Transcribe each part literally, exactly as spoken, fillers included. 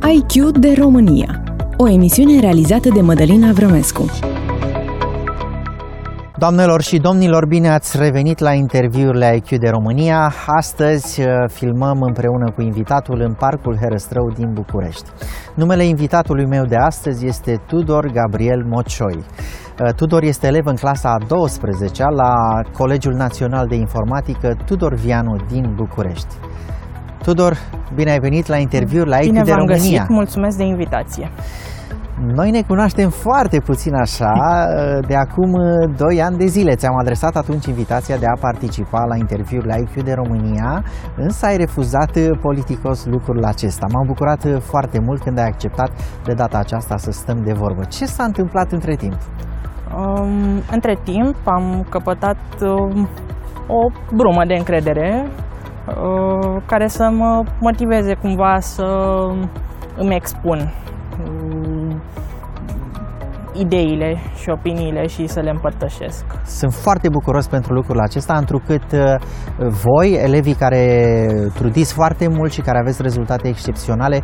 I Q de România, o emisiune realizată de Mădălina Vrămescu. Doamnelor și domnilor, bine ați revenit la interviurile I Q de România. Astăzi filmăm împreună cu invitatul în Parcul Herăstrău din București. Numele invitatului meu de astăzi este Tudor Gabriel Mocioi. Tudor este elev în clasa a douăsprezecea la Colegiul Național de Informatică Tudor Vianu din București. Tudor, bine ai venit la interviuri la I Q de România. Bine v-am găsit, mulțumesc de invitație. Noi ne cunoaștem foarte puțin așa, de acum doi ani de zile. Ți-am adresat atunci invitația de a participa la interviurile I Q de România, însă ai refuzat politicos lucrul acesta. M-am bucurat foarte mult când ai acceptat de data aceasta să stăm de vorbă. Ce s-a întâmplat între timp? Um, între timp am căpătat um, o brumă de încredere uh, care să mă motiveze cumva să îmi expun ideile și opiniile și să le împărtășesc. Sunt foarte bucuros pentru lucrul acesta, întrucât voi, elevii care trudiți foarte mult și care aveți rezultate excepționale,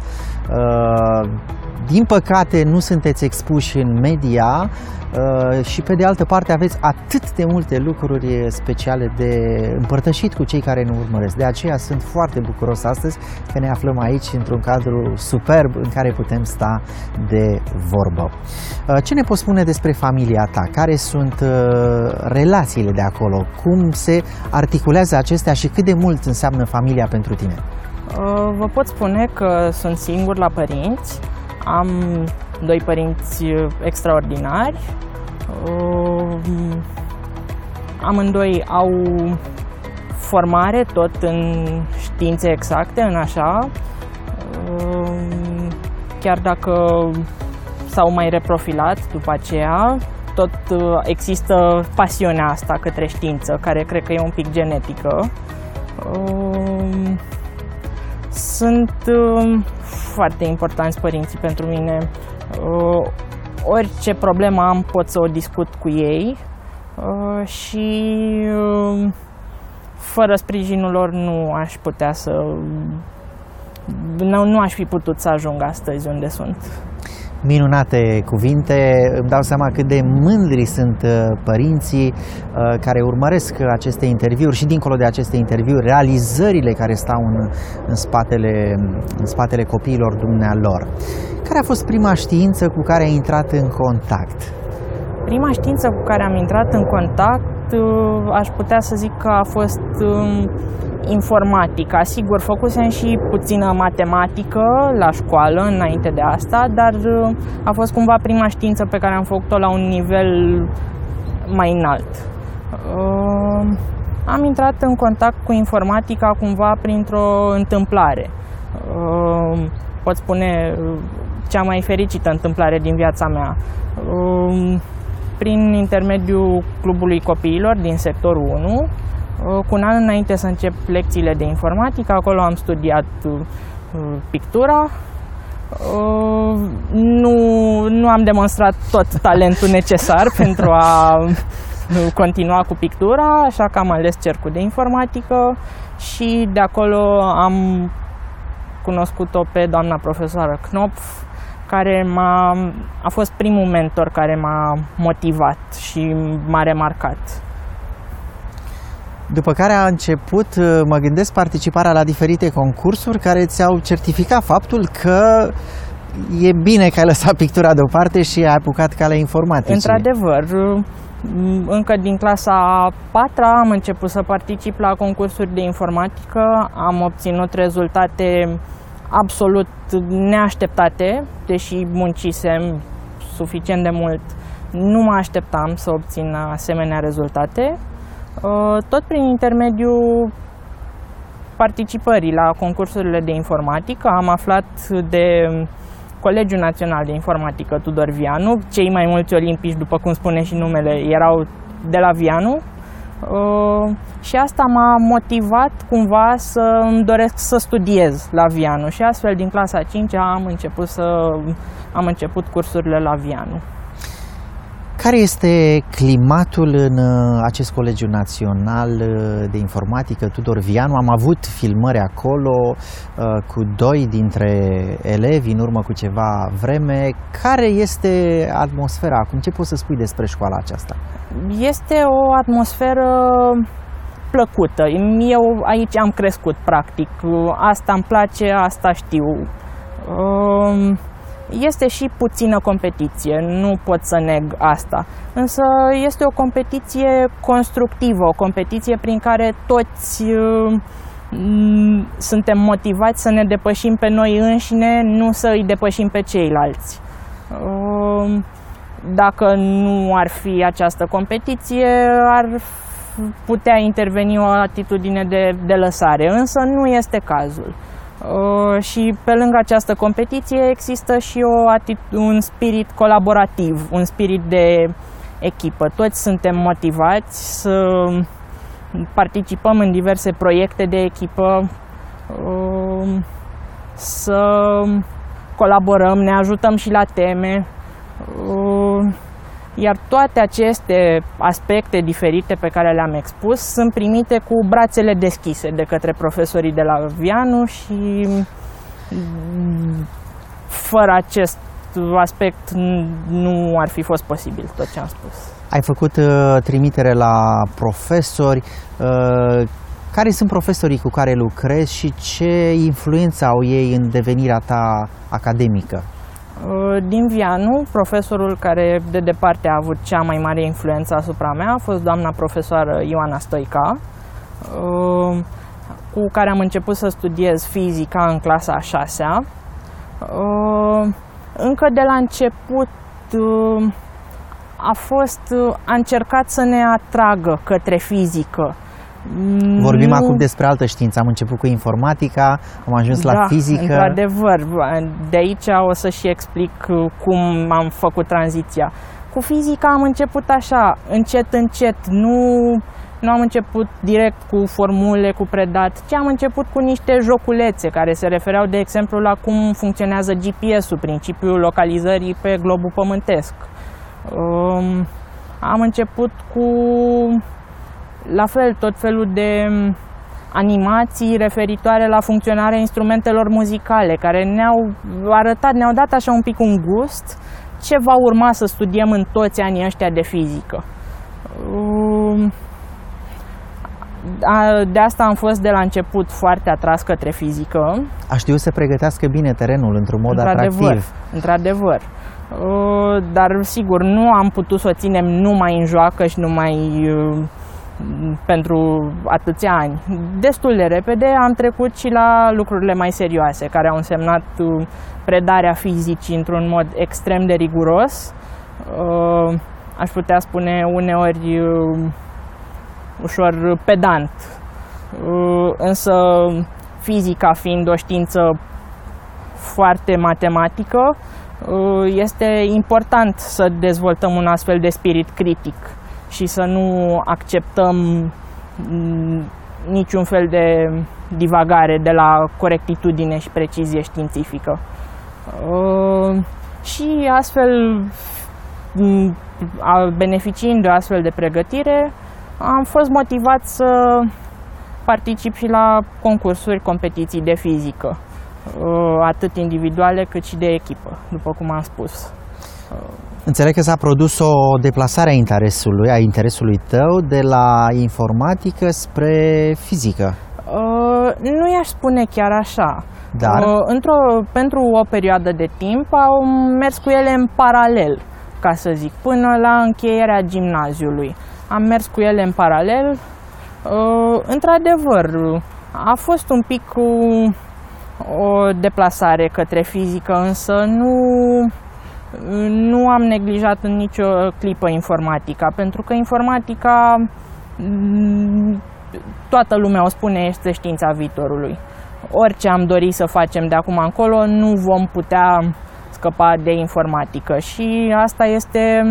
din păcate nu sunteți expuși în media și pe de altă parte aveți atât de multe lucruri speciale de împărtășit cu cei care ne urmăresc. De aceea sunt foarte bucuros astăzi că ne aflăm aici într-un cadru superb în care putem sta de vorbă. Ce ne poți spune despre familia ta? Care sunt relațiile de acolo? Cum se articulează acestea și cât de mult înseamnă familia pentru tine? Vă pot spune că sunt singur la părinți. Am doi părinți extraordinari. Amândoi au formare tot în științe exacte, în așa. Chiar dacă s-au mai reprofilat după aceea, tot există pasiunea asta către știință, care cred că e un pic genetică. Sunt foarte importanți părinții pentru mine. Orice problemă am pot să o discut cu ei și fără sprijinul lor nu aș putea să... Nu, nu aș fi putut să ajung astăzi unde sunt. Minunate cuvinte, îmi dau seama cât de mândri sunt părinții care urmăresc aceste interviuri și dincolo de aceste interviuri, realizările care stau în, în, spatele, în spatele copiilor dumnealor. Care a fost prima știință cu care ai intrat în contact? Prima știință cu care am intrat în contact, aș putea să zic că a fost informatica. Sigur, făcusem și puțină matematică la școală înainte de asta, dar a fost cumva prima știință pe care am făcut-o la un nivel mai înalt. Am intrat în contact cu informatica cumva printr-o întâmplare. Pot spune cea mai fericită întâmplare din viața mea. Prin intermediul Clubului Copiilor din sectorul unu, cu un an înainte să încep lecțiile de informatică, acolo am studiat pictura. Nu, nu am demonstrat tot talentul necesar pentru a continua cu pictura, așa că am ales cercul de informatică și de acolo am cunoscut-o pe doamna profesoară Knopf, care m-a, a fost primul mentor care m-a motivat și m-a remarcat. După care a început, mă gândesc, participarea la diferite concursuri care ți-au certificat faptul că e bine că ai lăsat pictura deoparte și ai apucat calea informaticii. Într-adevăr, încă din clasa a patra am început să particip la concursuri de informatică, am obținut rezultate absolut neașteptate, deși muncisem suficient de mult, nu mă așteptam să obțin asemenea rezultate. Tot prin intermediul participării la concursurile de informatică am aflat de Colegiul Național de Informatică Tudor Vianu. Cei mai mulți olimpici, după cum spune și numele, erau de la Vianu. Și asta m-a motivat cumva să îmi doresc să studiez la Vianu și astfel din clasa a cincea am început, să, am început cursurile la Vianu. Care este climatul în acest Colegiu Național de Informatică Tudor Vianu? Am avut filmări acolo cu doi dintre elevi în urmă cu ceva vreme. Care este atmosfera acum? Ce poți să spui despre școala aceasta? Este o atmosferă plăcută. Eu aici am crescut, practic. Asta îmi place, asta știu. Este și puțină competiție, nu pot să neg asta, însă este o competiție constructivă, o competiție prin care toți uh, suntem motivați să ne depășim pe noi înșine, nu să îi depășim pe ceilalți. Uh, dacă nu ar fi această competiție, ar putea interveni o atitudine de, de lăsare, însă nu este cazul. Uh, și pe lângă această competiție există și o un spirit colaborativ, un spirit de echipă. Toți suntem motivați să participăm în diverse proiecte de echipă, uh, să colaborăm, ne ajutăm și la teme. Uh, Iar toate aceste aspecte diferite pe care le-am expus sunt primite cu brațele deschise de către profesorii de la Vianu și fără acest aspect nu ar fi fost posibil tot ce am spus. Ai făcut uh, trimitere la profesori. Uh, care sunt profesorii cu care lucrezi și ce influență au ei în devenirea ta academică? Din Vianu, profesorul care de departe a avut cea mai mare influență asupra mea a fost doamna profesoară Ioana Stoica, cu care am început să studiez fizica în clasa a șasea. Încă de la început a fost, a încercat să ne atragă către fizică. Vorbim nu... acum despre altă știință. Am început cu informatica, am ajuns da, la fizică. Într-adevăr, de aici o să și explic cum am făcut tranziția. Cu fizica am început așa, încet, încet. Nu, nu am început direct cu formule, cu predat, ci am început cu niște joculețe care se refereau, de exemplu, la cum funcționează G P S-ul, principiul localizării pe globul pământesc. Um, am început cu... La fel, tot felul de animații referitoare la funcționarea instrumentelor muzicale, care ne-au arătat, ne-au dat așa un pic un gust ce va urma să studiem în toți anii ăștia de fizică. De asta am fost de la început foarte atras către fizică. A știut să pregătească bine terenul într-un mod atractiv. Într-adevăr. Dar, sigur, nu am putut să o ținem numai în joacă și numai pentru atâția ani. Destul de repede am trecut și la lucrurile mai serioase, care au însemnat predarea fizicii într-un mod extrem de riguros. Aș putea spune uneori ușor pedant. Însă fizica fiind o știință foarte matematică, este important să dezvoltăm un astfel de spirit critic și să nu acceptăm niciun fel de divagare de la corectitudine și precizie științifică. Și astfel, beneficiind de o astfel de pregătire, am fost motivat să particip și la concursuri, competiții de fizică, atât individuale cât și de echipă, după cum am spus. Înțeleg că s-a produs o deplasare a interesului, a interesului tău de la informatică spre fizică. Uh, nu i-aș spune chiar așa. Dar? Uh, într-o, pentru o perioadă de timp au mers cu ele în paralel, ca să zic, până la încheierea gimnaziului. Am mers cu ele în paralel. Uh, într-adevăr, a fost un pic o deplasare către fizică, însă nu... Nu am neglijat în nicio clipă informatica, pentru că informatica, toată lumea o spune, este știința viitorului. Orice am dorit să facem de acum încolo, nu vom putea scăpa de informatică. Și asta este,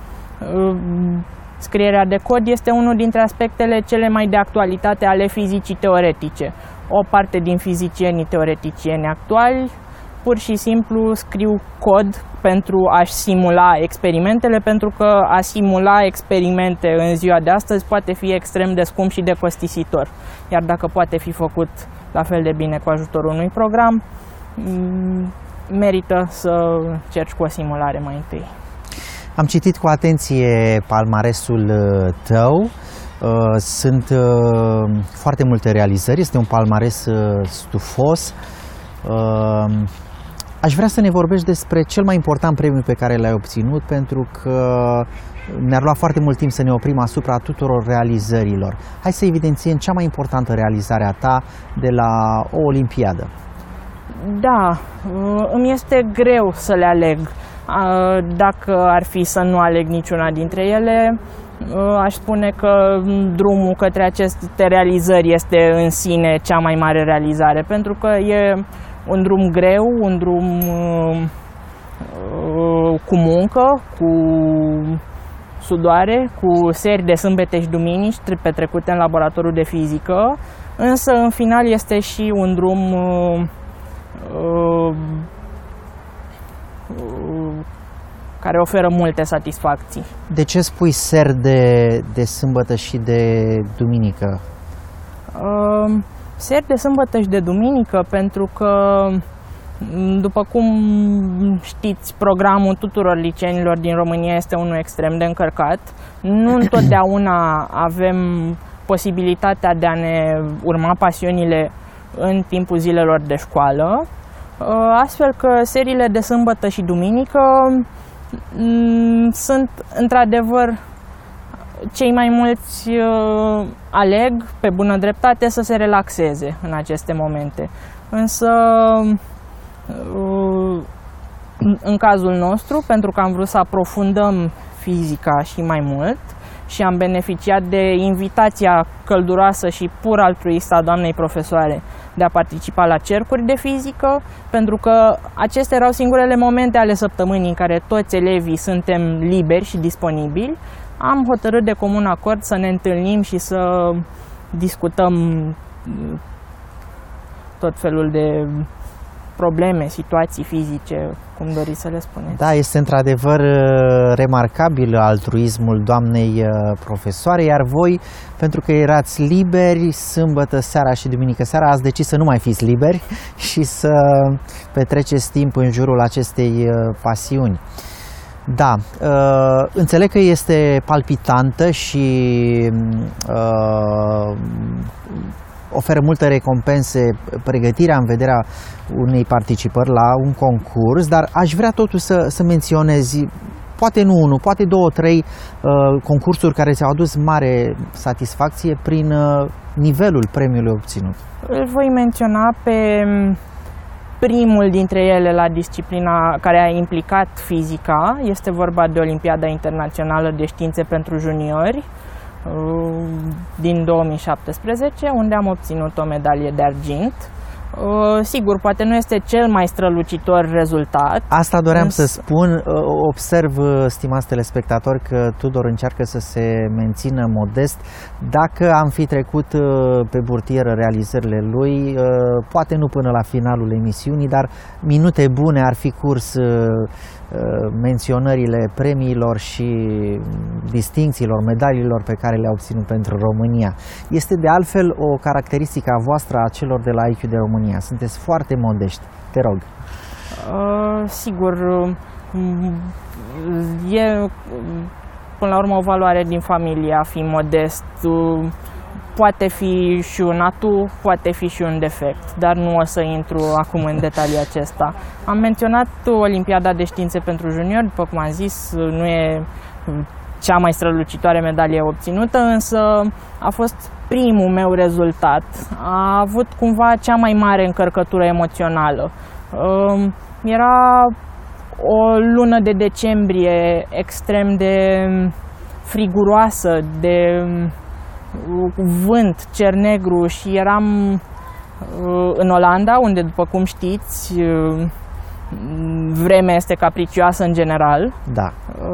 scrierea de cod este unul dintre aspectele cele mai de actualitate ale fizicii teoretice. O parte din fizicienii teoreticieni actuali pur și simplu scriu cod pentru a-și simula experimentele, pentru că a simula experimente în ziua de astăzi poate fi extrem de scump și de costisitor. Iar dacă poate fi făcut la fel de bine cu ajutorul unui program, merită să cerci cu o simulare mai întâi. Am citit cu atenție palmaresul tău. Sunt foarte multe realizări, este un palmares stufos. Aș vrea să ne vorbești despre cel mai important premiu pe care l-ai obținut, pentru că ne-ar lua foarte mult timp să ne oprim asupra tuturor realizărilor. Hai să evidențiem cea mai importantă realizare a ta de la o olimpiadă. Da, îmi este greu să le aleg. Dacă ar fi să nu aleg niciuna dintre ele, aș spune că drumul către aceste realizări este în sine cea mai mare realizare, pentru că e un drum greu, un drum cu muncă, cu sudoare, cu seri de sâmbete și duminici petrecute în laboratorul de fizică, însă în final este și un drum care oferă multe satisfacții. De ce spui ser de, de sâmbătă și de duminică? Uh, ser de sâmbătă și de duminică pentru că, după cum știți, programul tuturor liceenilor din România este unul extrem de încărcat. Nu întotdeauna avem posibilitatea de a ne urma pasiunile în timpul zilelor de școală, astfel că seriile de sâmbătă și duminică sunt într-adevăr cei mai mulți aleg pe bună dreptate să se relaxeze în aceste momente. Însă în cazul nostru, pentru că am vrut să aprofundăm fizica și mai mult și am beneficiat de invitația călduroasă și pur altruistă a doamnei profesoare de a participa la cercuri de fizică, pentru că acestea erau singurele momente ale săptămânii în care toți elevii suntem liberi și disponibili, am hotărât de comun acord să ne întâlnim și să discutăm tot felul de probleme, situații fizice, cum doriți să le spuneți. Da, este într-adevăr remarcabil altruismul doamnei profesoare, iar voi, pentru că erați liberi sâmbătă seara și duminică seara, ați decis să nu mai fiți liberi și să petreceți timp în jurul acestei pasiuni. Da, uh, înțeleg că este palpitantă și uh, oferă multe recompense pregătirea în vederea unei participări la un concurs, dar aș vrea totuși să, să menționezi, poate nu unul, poate două, trei uh, concursuri care ți-au adus mare satisfacție prin uh, nivelul premiului obținut. Îl voi menționa pe primul dintre ele la disciplina care a implicat fizica. Este vorba de Olimpiada Internațională de Științe pentru Juniori din două mii șaptesprezece, unde am obținut o medalie de argint. Sigur, poate nu este cel mai strălucitor rezultat. Asta doream însă... să spun. Observ, stimați telespectatori, că Tudor încearcă să se mențină modest. Dacă am fi trecut pe burtieră realizările lui, poate nu până la finalul emisiunii, dar minute bune ar fi curs menționările premiilor și distincțiilor, medaliilor pe care le-a obținut pentru România. Este de altfel o caracteristică a voastră, a celor de la I Q de România. Sunteți foarte modești. Te rog. Uh, sigur, e până la urmă o valoare din familie a fi modest. Poate fi și un atu, poate fi și un defect, dar nu o să intru acum în detalii acesta. Am menționat Olimpiada de Științe pentru Juniori, după cum am zis, nu e cea mai strălucitoare medalie obținută, însă a fost primul meu rezultat. A avut cumva cea mai mare încărcătură emoțională. Era o lună de decembrie extrem de friguroasă, de vânt, cer negru, și eram în Olanda, unde, după cum știți, vremea este capricioasă în general. Da.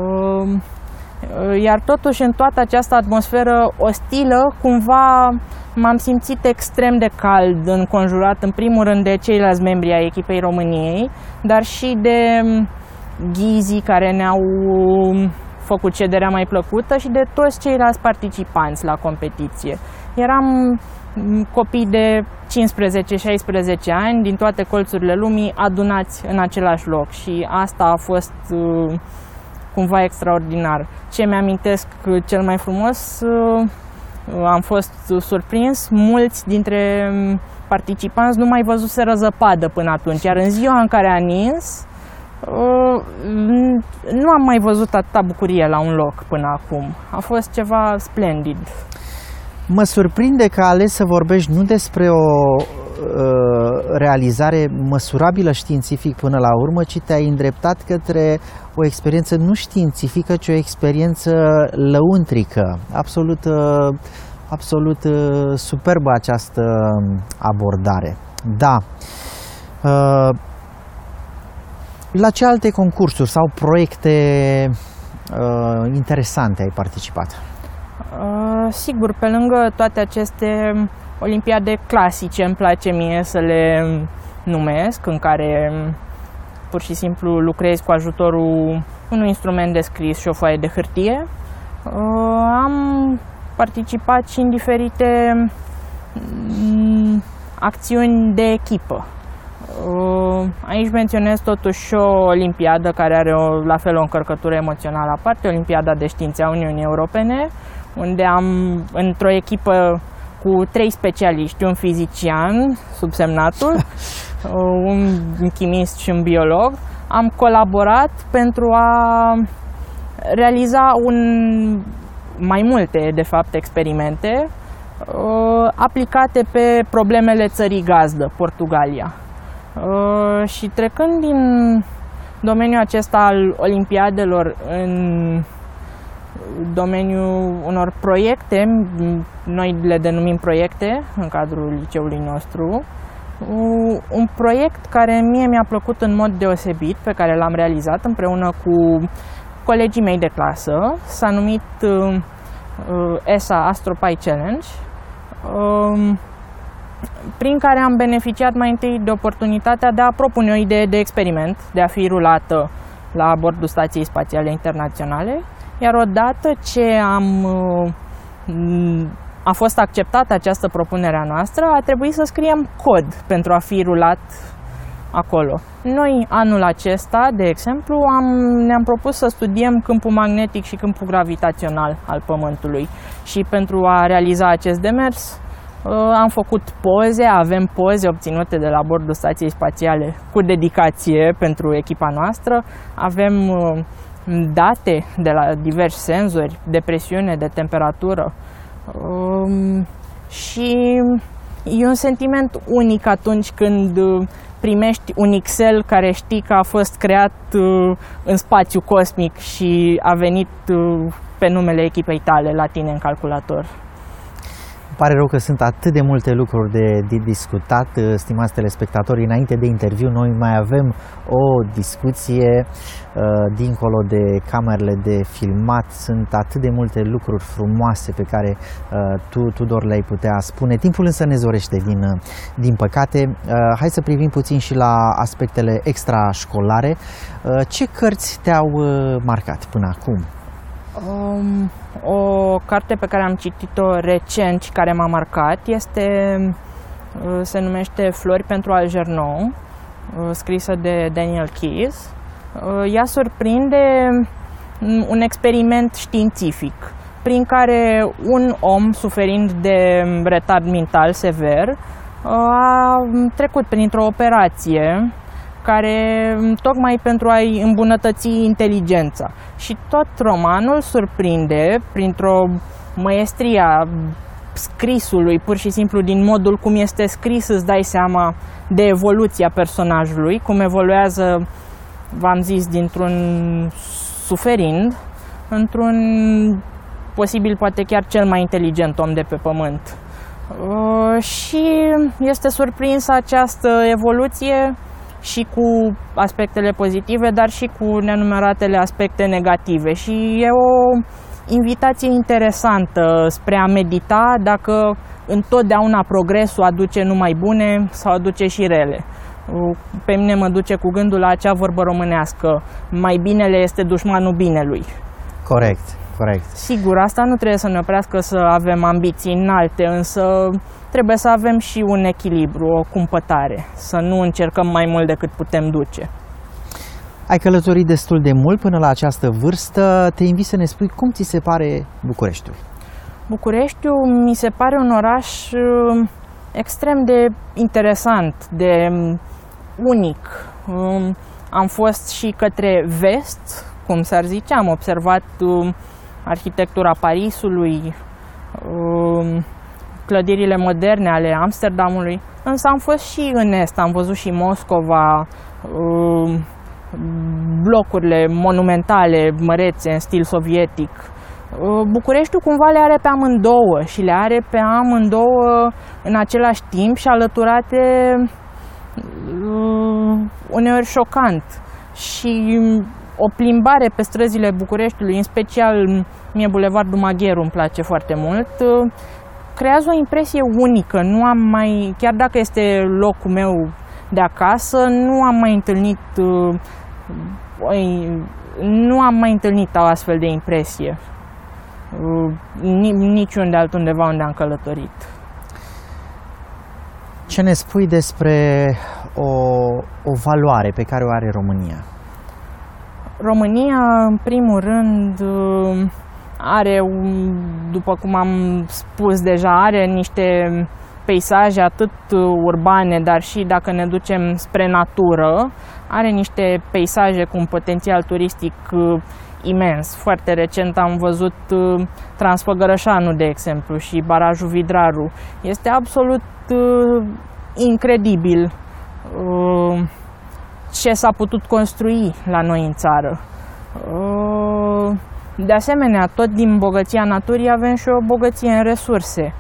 Iar totuși, în toată această atmosferă ostilă, cumva m-am simțit extrem de cald, înconjurat în primul rând de ceilalți membri ai echipei României, dar și de ghizii care ne-au făcut cederea mai plăcută și de toți ceilalți participanți la competiție. Eram copii de cincisprezece șaisprezece ani din toate colțurile lumii adunați în același loc și asta a fost uh, cumva extraordinar. Ce mi-amintesc cel mai frumos, uh, am fost surprins, mulți dintre participanți nu mai văzuseră zăpadă până atunci, iar în ziua în care a nins, uh, nu am mai văzut atâta bucurie la un loc până acum. A fost ceva splendid. Mă surprinde că ai ales să vorbești nu despre o uh, realizare măsurabilă științific până la urmă, ci te-ai îndreptat către o experiență nu științifică, ci o experiență lăuntrică. Absolut, uh, absolut uh, superbă această abordare. Da. Uh, la ce alte concursuri sau proiecte uh, interesante ai participat? Uh, sigur, pe lângă toate aceste olimpiade clasice, îmi place mie să le numesc, în care pur și simplu lucrezi cu ajutorul unui instrument de scris și o foaie de hârtie, uh, am participat și în diferite um, acțiuni de echipă. Uh, aici menționez totuși o olimpiadă care are o, la fel o încărcătură emoțională aparte, Olimpiada de Științe a Uniunii Europene, unde am, într-o echipă cu trei specialiști, un fizician, subsemnatul, un chimist și un biolog, am colaborat pentru a realiza un, mai multe, de fapt, experimente aplicate pe problemele țării gazdă, Portugalia. Și trecând din domeniul acesta al olimpiadelor în domeniul unor proiecte, noi le denumim proiecte în cadrul liceului nostru, un proiect care mie mi-a plăcut în mod deosebit, pe care l-am realizat împreună cu colegii mei de clasă, s-a numit E S A AstroPi Challenge, prin care am beneficiat mai întâi de oportunitatea de a propune o idee de experiment, de a fi rulată la bordul Stației Spațiale Internaționale, iar odată ce am, a fost acceptată această propunere a noastră, a trebuit să scriem cod pentru a fi rulat acolo. Noi, anul acesta, de exemplu, am, ne-am propus să studiem câmpul magnetic și câmpul gravitațional al Pământului și pentru a realiza acest demers am făcut poze, avem poze obținute de la bordul Stației Spațiale cu dedicație pentru echipa noastră, avem date de la diversi senzori de presiune, de temperatură um, și e un sentiment unic atunci când primești un Excel care știi că a fost creat uh, în spațiu cosmic și a venit uh, pe numele echipei tale la tine în calculator. Pare rău că sunt atât de multe lucruri de, de discutat, stimați telespectatori. Înainte de interviu, noi mai avem o discuție uh, dincolo de camerele de filmat. Sunt atât de multe lucruri frumoase pe care uh, tu, Tudor, le-ai putea spune. Timpul însă ne zorește, din, din păcate. Uh, hai să privim puțin și la aspectele extrașcolare. Uh, ce cărți te-au uh, marcat până acum? Um, o carte pe care am citit-o recent și care m-a marcat este, se numește Flori pentru Algernon, scrisă de Daniel Keyes. Ea surprinde un experiment științific prin care un om suferind de retard mental sever a trecut printr-o operație care tocmai pentru a-i îmbunătăți inteligența. Și tot romanul surprinde printr-o măiestrie a scrisului, pur și simplu din modul cum este scris îți dai seama de evoluția personajului, cum evoluează, v-am zis, dintr-un suferind într-un posibil poate chiar cel mai inteligent om de pe pământ. Uh, și este surprinsă această evoluție și cu aspectele pozitive, dar și cu nenumăratele aspecte negative. Și e o invitație interesantă spre a medita dacă întotdeauna progresul aduce numai bune sau aduce și rele. Pe mine mă duce cu gândul la acea vorbă românească: mai binele este dușmanul binelui. Corect, corect. Sigur, asta nu trebuie să ne oprească să avem ambiții înalte, însă trebuie să avem și un echilibru, o cumpătare, să nu încercăm mai mult decât putem duce. Ai călătorit destul de mult până la această vârstă. Te invit să ne spui cum ți se pare Bucureștiul. Bucureștiul mi se pare un oraș extrem de interesant, de unic. Am fost și către vest, cum s-ar zice, am observat arhitectura Parisului, clădirile moderne ale Amsterdamului, însă am fost și în est, am văzut și Moscova, blocurile monumentale, mărețe, în stil sovietic. Bucureștiul cumva le are pe amândouă și le are pe amândouă în același timp și alăturate uneori șocant. Și o plimbare pe străzile Bucureștiului, în special mie Bulevardul Magheru îmi place foarte mult, creează o impresie unică. Nu am mai, chiar dacă este locul meu de acasă, nu am mai întâlnit nu am mai întâlnit o astfel de impresie niciunde altundeva unde am călătorit. Ce ne spui despre o, o valoare pe care o are România? România, în primul rând, are, după cum am spus deja, are niște peisaje atât urbane, dar și dacă ne ducem spre natură, are niște peisaje cu un potențial turistic imens. Foarte recent am văzut Transfăgărășanul, de exemplu, și barajul Vidraru. Este absolut incredibil ce s-a putut construi la noi în țară. De asemenea, tot din bogăția naturii avem și o bogăție în resurse.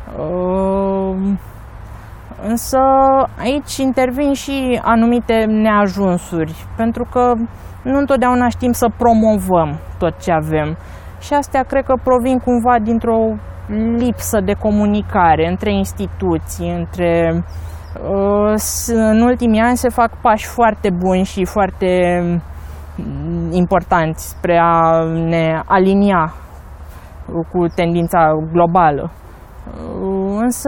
Însă aici intervin și anumite neajunsuri, pentru că nu întotdeauna știm să promovăm tot ce avem. Și astea cred că provin cumva dintr-o lipsă de comunicare între instituții, între... În ultimii ani se fac pași foarte buni și foarte importanți spre a ne alinia cu tendința globală. Însă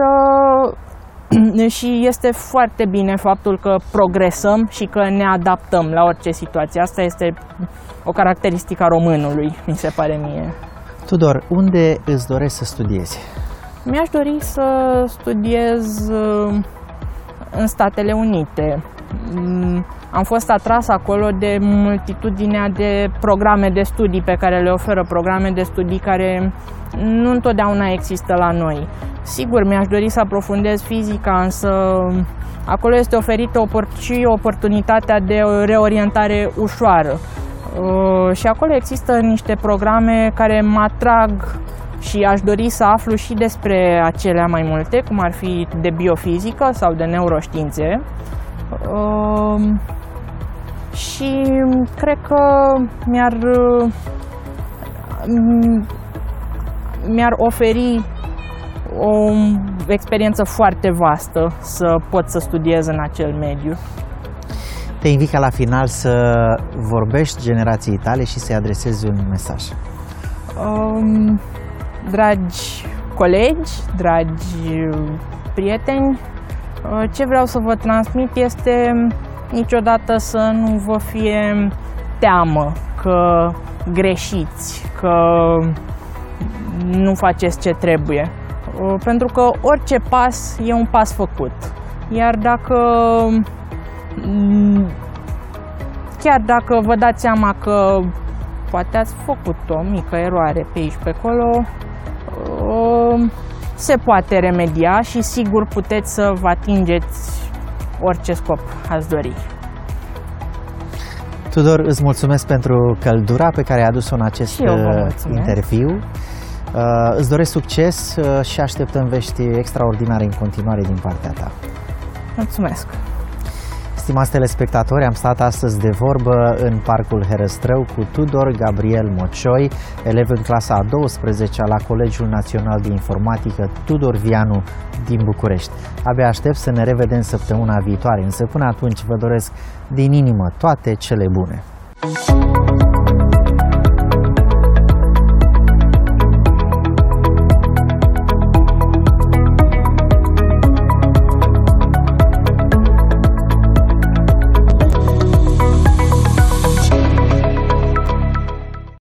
și este foarte bine faptul că progresăm și că ne adaptăm la orice situație. Asta este o caracteristică a românului, mi se pare mie. Tudor, unde îți dorești să studiezi? Mi-aș dori să studiez în Statele Unite. Am fost atras acolo de multitudinea de programe de studii pe care le oferă, programe de studii care nu întotdeauna există la noi. Sigur, mi-aș dori să aprofundez fizica, însă acolo este oferită și oportunitatea de reorientare ușoară. Și acolo există niște programe care mă atrag și aș dori să aflu și despre acelea mai multe, cum ar fi de biofizică sau de neuroștiințe. Și cred că mi-ar mi-ar oferi o experiență foarte vastă să pot să studiez în acel mediu. Te invit ca la final să vorbești generației tale și să-i adresezi un mesaj. Um, dragi colegi, dragi prieteni, ce vreau să vă transmit este niciodată să nu vă fie teamă că greșiți, că nu faceți ce trebuie. Pentru că orice pas e un pas făcut. Iar dacă chiar dacă vă dați seama că poate ați făcut o mică eroare pe aici, pe acolo, se poate remedia și sigur puteți să vă atingeți orice scop ați dori. Tudor, îți mulțumesc pentru căldura pe care ai adus-o în acest interviu. Uh, îți doresc succes uh, și așteptăm vești extraordinare în continuare din partea ta. Mulțumesc! Stimați telespectatori, am stat astăzi de vorbă în Parcul Herăstrău cu Tudor Gabriel Mocioi, elev în clasa a douăsprezecea la Colegiul Național de Informatică Tudor Vianu din București. Abia aștept să ne revedem săptămâna viitoare, însă până atunci vă doresc din inimă toate cele bune.